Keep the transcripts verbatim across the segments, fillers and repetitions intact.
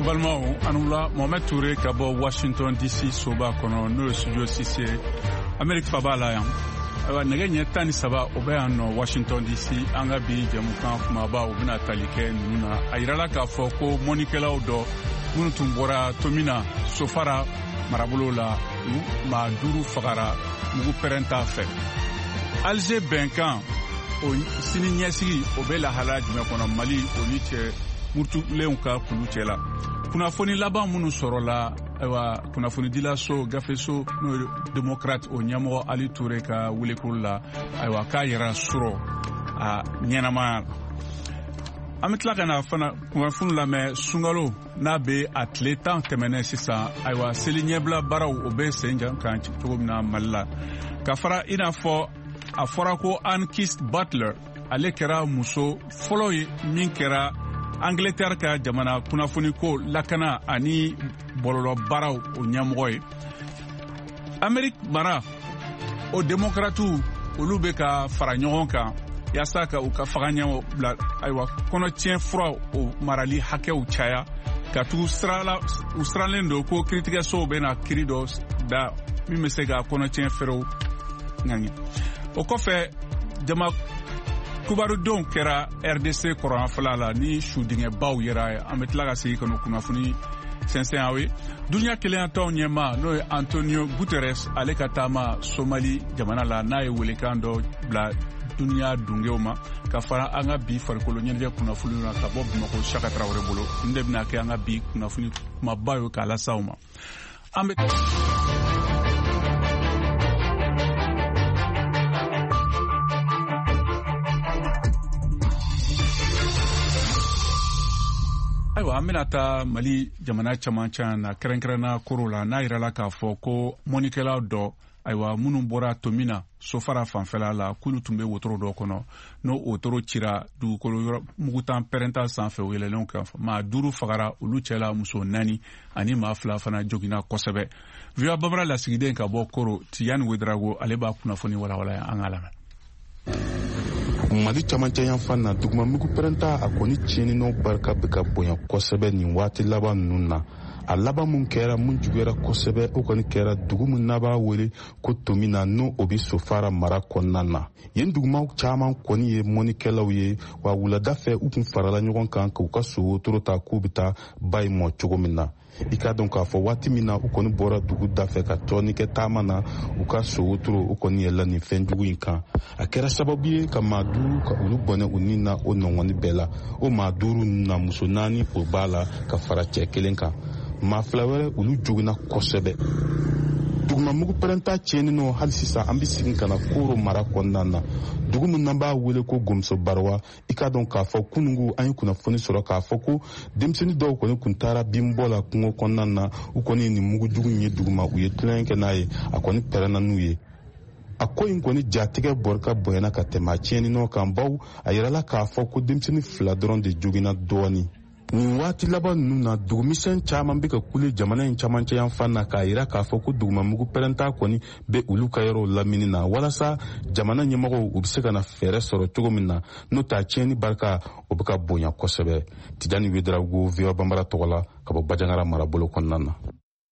Balmao Anoula Mohamed Touré Kabo Washington D C Soba Kono no studio six Amerique Fabala yan awa nege nyetani saba obeano Washington D C anga bi jamukan kumaba obina talike nuna ayirala ka foko monikela odo munu tumbora tomina sofara marabulo la ma duru fagara mugu perenta fe Alger Benkan o sini nyesigi obela halaji me kono Mali oni che murtu leunka kulu chela kuna foni laba munu sorola ewa kuna foni dila so gafeso no démocrate o nyamo Ali Touré ka wule kula ewa ka yira suro a nyenama amitla kana fana kuna funu la me sungalo na be atleta temene sisa ewa selinyebla baraw obe senja kan chogomna malla ka fara ina fo a fora ko Ann Kist Butler ale kera muso folo min kera Angleterre ka jamana kunafuni ko lakana ani bololo baraw o nyamoy Amerique mara o demokratu olu be ka fara ɲɔgɔn kan yasa ka u ka faganya bla aywa kono tien fro o marali hakew chaya ka tu strala australien do ko critique so be na krido da mi mesega kono tien fero ngani o ko fe jama kubaru don kera R D C koran falala ni shudinge baw yera ametla ga sey kono kuna funi sensen awe dunya kelen taw nyema no Antonio Guterres ale katama Somali jamana la nae wele kando bla dunya dungeuma ka fara anga bi farkolo nyende kuna funi na kabo bimako shaka trawre bolo ndebna ke anga bi kuna funi mabayo kala sauma ambe aiwa amina ta Mali jamana chamancha na kerenkrena korola na irala ka foko monikela do aiwa munun bora tomina sofara fanfela la kulu tumbe wotoro do kono no otoro chira du kolo mugutan parental sanfe welelon ka ma duru fagara ulu chela muso nani ani ma fla fana jogina kosebe via babra la sigide ka bo koro tiyan wedrago aleba kuna foni wala wala angala Mali camanca yan fan na duguma mugu perenta a kɔni tiɲɛni no barika bɛ ka bonya kosɛbɛ nin waati laban ninnu na a laban mun kɛra mun juguyara kosɛbɛ o kɔni kɛra dugu mun n'a b'a wele ko Tomina no o bɛ Sofara mara kɔnɔna na yen dugumaw caman kɔni ye mɔnikɛlaw ye wa wulada fɛ u kun farala ɲɔgɔn kan k'u ka so wotoro ta k'u bɛ taa ba in mɔ cogo min na i ka dɔn k'a fɔ waati min na u kɔni bɔra dugu da fɛ ka tɔɔni kɛ taama na u ka so wotoro u kɔni yɛlɛla nin fɛn jugu in kan a kɛra sababu ye ka maa duuru ka olu bɔnɛ u ni na o nɔngɔni bɛɛ la o maa duuru na muso naani o b'a la ka fara cɛ kelen kan maa fila wɛrɛ olu joginna kosɛbɛ duguma mugu pɛrɛnta tiɲɛni no hali sisan an bɛ segin ka na Koro mara kɔnɔna na dugu min n'an b'a wele ko Gomso Barawa i ka dɔn k'a fɔ kunungu an ye kunnafoni sɔrɔ k'a fɔ ko denmisɛnnin dɔw kɔni kun taara binbɔ la kungo kɔnɔna na u kɔni nin mugu jugu in ye duguma u ye tulonkɛ kɛ n'a ye a kɔni pɛrɛnna n'u ye a ko in kɔni jatigɛ bɔrika bonyana ka tɛmɛ a tiɲɛni nɔ kan baw a yirala k'a fɔ ko denmisɛnnin fila dɔrɔn de joginna dɔɔni nin waati laban ninnu na dugumisɛn caman bɛ ka kule jamana in camancɛ yan fan na k'a yira k'a fɔ ko dugumamugu pɛrɛnta kɔni bɛ olu ka yɔrɔ lamini na walasa jamana ɲɛmɔgɔw u bɛ se ka na fɛɛrɛ sɔrɔ cogo min na n'o t'a tiɲɛni barika o bɛ ka bonya kosɛbɛ Tijani Wedrago V O A Banbara tɔgɔ la ka bɔ Bajangara marabolo kɔnɔna na.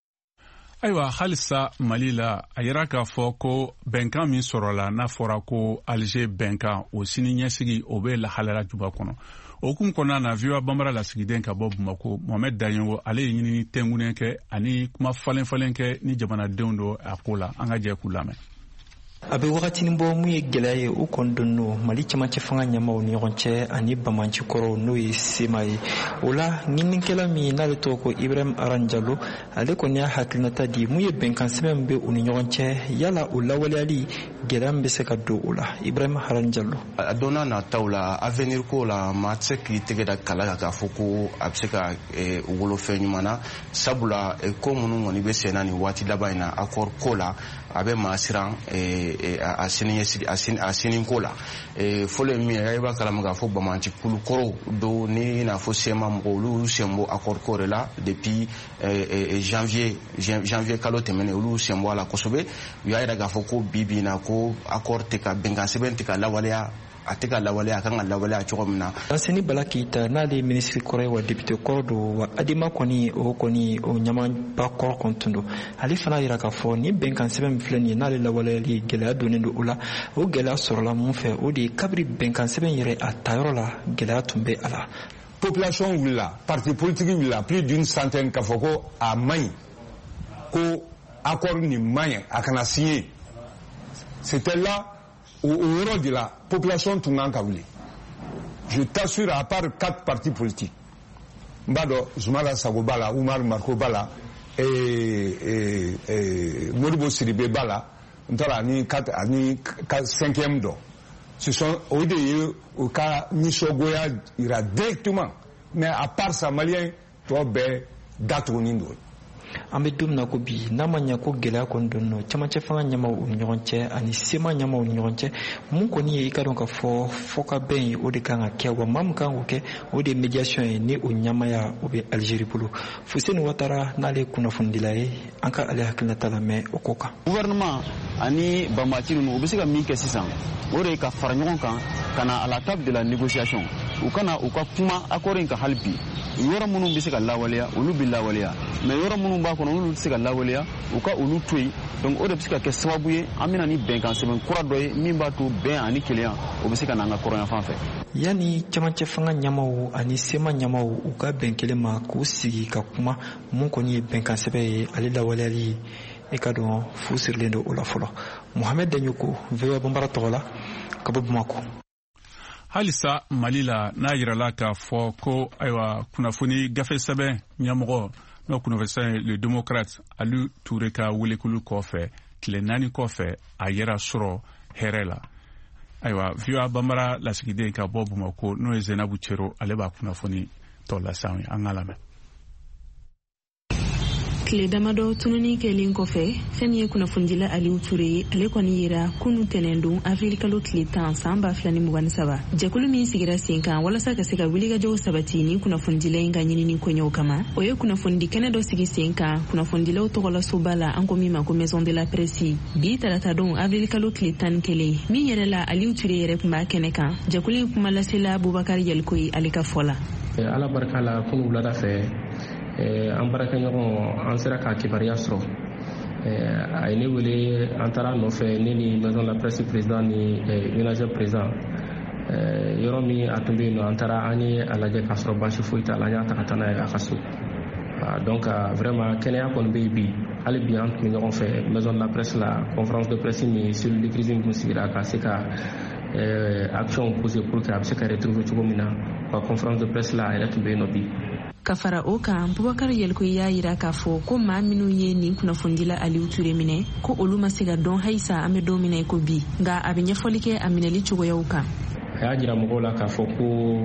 Ayiwa halisa Mali la a yira k'a fɔ ko bɛnkan min sɔrɔla n'a fɔra ko Alger bɛnkan o sini ɲɛsigi o bɛ lahalaya juba kɔnɔ o kun kɔnɔna na V O A Banbara lasigiden ka bɔ Bamako Mohamed Dayengo ale ye ɲinini tɛngunen kɛ ani kuma falen falen kɛ ni jamanadenw do a ko la an ka jɛ k'u lamɛn. A bɛ wagatinin bɔ mun ye gɛlɛya ye o kɔni don n'o Mali cɛmancɛ fanga ɲɛmaaw ni ɲɔgɔn cɛ ani Bamanci kɔrɔw n'o ye Sema ye o la ɲininikɛla min n'ale tɔgɔ ko Ibrahim Aran Jallo ale kɔni y'a hakilinata di mun ye bɛnkan sɛbɛn bɛ u ni ɲɔgɔn cɛ yala o lawaleyali gɛlɛya min bɛ se ka don o la Ibrahim Aran Jallo. A don n'a nataw la avenir ko la maa tɛ se k'i tɛgɛ da kala kan k'a fɔ ko a bɛ se ka wolo fɛn ɲuman na sabula ko minnu kɔni bɛ senna nin waati laban in na accord ko la a bɛ maa siran a sini a sini ko la fɔlɔ ye min ye i b'a kalama k'a fɔ Bamanci kulu kɔrɔw do ni n'a fɔ Sema mɔgɔw olu sen bɔ accord ko de la depuis janvier janvier kalo tɛmɛnen olu sen bɔ a la kosɛbɛ u y'a jira k'a fɔ ko bi bi in na ko accord tɛ ka bɛnkan sɛbɛn tɛ ka lawaleya a tɛ ka lawaleya a kan ka lawaleya cogo min na. Lansini Bala Keita n'ale minisiri kɔrɔ ye wa député kɔrɔ don wa Adima kɔni o kɔni o ɲamaba kɔrɔ kɔntun don ale fana yira k'a fɔ ni bɛnkan sɛbɛn min filɛ nin ye n'ale lawaleyali gɛlɛya donnen don o la o gɛlɛya sɔrɔla mun fɛ o de ye kabiri bɛnkan sɛbɛn yɛrɛ a tayɔrɔ la gɛlɛya tun bɛ a la. Population wulila parti politique wulila plus d'une centaine k'a fɔ ko a man ɲi ko accord ni man ɲi a kana signer. C'était là au yɔrɔ de la population tun kan ka wuli. Je t'assure, à part quatre partis politiques, Mbado, Zoumala Sago Bala, Oumar Marco Bala et, et, et Moribo Sidibé Bala, ni quatre, ni cinquième do. Ce sont au début au cas Nishogoya ira directement, mais à part ça, Malien, toi, ben, d'Atounindo. An bɛ don min na ko bi n'a ma ɲɛ ko gɛlɛya kɔni don nɔ cɛmancɛ fanga ɲɛmaw u ni ɲɔgɔn cɛ ani sema ɲɛmaw ni ɲɔgɔn cɛ mun kɔni ye i ka dɔn ka fɔ fɔ ka bɛn ye o de kan ka kɛ wa maa min kan k'o kɛ o de ye médiation ye ni o ɲamaya o bɛ Algérie bolo Fuseni Watara n'ale ye kunnafonidila ye an ka ale hakilinata lamɛn o ko kan. Gouvernement ani banbaaci ninnu u bɛ se ka min kɛ sisan o de ye ka fara ɲɔgɔn kan ka na à la table de la négociation u kana u ka kuma accord in ka hali bi yɔrɔ minnu bɛ se ka lawaleya olu bɛ lawaleya mais yɔrɔ minnu b'a kɔnɔ olu tɛ se ka lawaleya u ka olu to yen donc o de bɛ se ka kɛ sababu ye an bɛna ni bɛnkan sɛbɛn kura dɔ ye min b'a to bɛn ani kelenya o bɛ se ka na an ka kɔrɔnyan fan fɛ. Yani cɛmancɛ fanga ɲɛmaw ani sema ɲɛmaw u ka bɛn kelen ma k'u sigi ka kuma mun kɔni ye bɛnkan sɛbɛn ye ale lawaleyali ye i ka dɔn fu sirilen don o la fɔlɔ. Mohamed Danyoko V O A Bambara tɔgɔ la ka bɔ Bamako. Halisa Mali la n'a yirala k'a fɔ ko ayiwa kunnafoni gafe sɛbɛn ɲɛmɔgɔ n'o kunnafoni sɛbɛn le démocrate Alu Ture ka welekulu kɔfɛ tile naani kɔfɛ a yɛrɛ sɔrɔ hɛrɛ la. Ayiwa V O A Bambara lasigiden ka bɔ Bamako n'o ye Zenabu Cero ale b'a kunnafoni tɔ lase an ye an ka lamɛn. Tile damadɔ tununi kɛlen kɔfɛ fɛn min ye kunnafonidila Aliyu Ture ye ale kɔni yera kunu tɛnɛn don avril kalo tile tan san ba fila ni mugan ni saba jɛkulu min sigira sen kan walasa ka se ka wulikajɔw sabati ni kunnafonidila in ka ɲinini koɲɛw kama o ye kunnafonidi kɛnɛ dɔ sigi sen kan kunnafonidilaw tɔgɔla soba la an ko min ma ko maison de la presse bi tarata don avril kalo tile tan ni kelen min yɛrɛ la Aliyu Ture yɛrɛ tun b'a kɛnɛ kan jɛkulu in kuma lasela Bubakari Yaliko ye ale ka fɔ la. Ala barika la kunu wulada fɛ an baarakɛɲɔgɔn an sera ka kibaruya sɔrɔ a ye ne wele an taara nɔfɛ ne ni maison de la presse président ni UNAGER président yɔrɔ min a tun bɛ yen nɔ an taara an ye a lajɛ k'a sɔrɔ baasi foyi t'a la an y'a ta ka taa n'a ye a ka so donc vraiment kɛnɛya kɔni bɛ yen bi hali bi an tun bɛ ɲɔgɔn fɛ maison de la presse la conférence de presse ni cellule de crise min sigira ka se ka action poser pour que a bɛ se ka retrouver cogo min na ka conférence de presse la a yɛrɛ tun bɛ yen nɔ bi. Ka fara o kan Bubakar Yaliko y'a yira k'a fɔ ko maa minnu ye nin kunnafonidila Aliyu Ture minɛ ko olu ma se ka dɔn halisa an bɛ don min na i ko bi nka a bɛ ɲɛfɔli kɛ a minɛli cogoyaw kan. A y'a jira mɔgɔw la k'a fɔ ko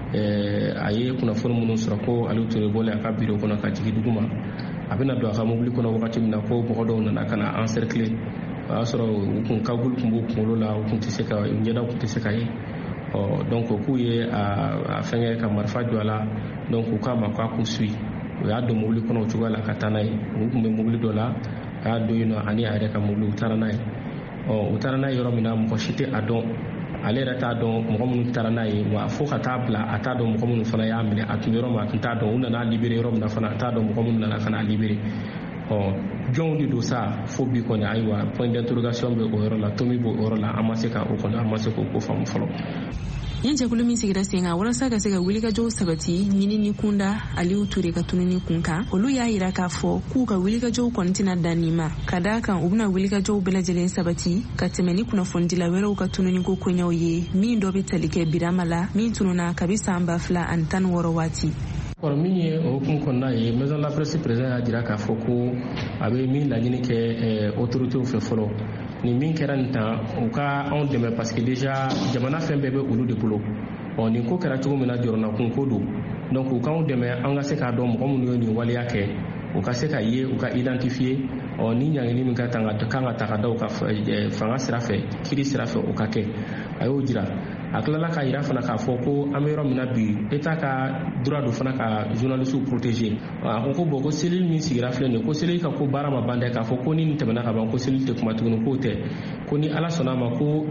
a ye kunnafoni minnu sɔrɔ ko Aliyu Ture bɔlen a ka bureau kɔnɔ ka jigin dugu ma a bɛna don a ka mobili kɔnɔ wagati min na ko mɔgɔ dɔw nana ka na encercler o y'a sɔrɔ u kun kabulu kun b'u kunkolo la u kun tɛ se ka ɲɛdaw kun tɛ se ka ye ɔ donc k'u ye a fɛngɛ ka marifa jɔ a la donc u k'a ma k'a k'u suit u y'a don mobili kɔnɔ o cogoya la ka taa n'a ye u kun bɛ mobili dɔ la a y'a don yen nɔ ani a yɛrɛ ka mobili u taara n'a ye ɔ u taara n'a ye yɔrɔ min na mɔgɔ si tɛ a dɔn ale yɛrɛ t'a dɔn mɔgɔ minnu taara n'a ye wa fo ka taa bila a t'a dɔn mɔgɔ minnu fana y'a minɛ a tun bɛ yɔrɔ min a tun t'a dɔn u nana libéré yɔrɔ min na fana a t'a dɔn mɔgɔ minnu nana ka na libéré ɔ jɔnw de don sa fo bi kɔni ayiwa point d'interrogation bɛ o yɔrɔ la tomi b'o yɔrɔ la an ma se ka o kɔni an ma se k'o ko faamu fɔlɔ. Nin jɛkulu min sigira sen kan walasa ka se ka wulikajɔw sabati ɲinini kunda Aliyu Ture ka tununi kun kan olu y'a yira k'a fɔ k'u ka wulikajɔw kɔni tɛna dan nin ma ka d'a kan u bɛna wulikajɔw bɛɛ lajɛlen sabati ka tɛmɛ ni kunnafonidila wɛrɛw ka tununi ko koɲɛw ye min dɔ bɛ tali kɛ Birama la min tununa kabi san ba fila ani tan ni wɔɔrɔ waati. Kɔrɔ min ye o hukumu kɔnɔna ye maison de la presse président y'a jira k'a fɔ ko a bɛ min laɲini kɛ autorités fɛ fɔlɔ ni min kɛra nin tan u ka anw dɛmɛ parce que déjà jamana fɛn bɛɛ bɛ olu de bolo ɔ nin ko kɛra cogo min na jɔrɔnakun ko don donc u k'anw dɛmɛ an ka se k'a dɔn mɔgɔ minnu ye nin waleya kɛ u ka se ka ye u ka identifier ɔ ni ɲangini min ka kan ka ta ka da u ka fanga sira fɛ kiiri sira fɛ o ka kɛ a y'o jira a tilala k'a yira fana k'a fɔ ko an bɛ yɔrɔ min na bi État ka droit do fana ka journalistes protéger a ko ko bon ko cellule min sigira filɛ nin ye ko cellule ka ko baara ma ban dɛ k'a fɔ ko ni nin tɛmɛna ka ban ko cellule tɛ kuma tuguni k'o tɛ ko ni Ala sɔnna a ma ko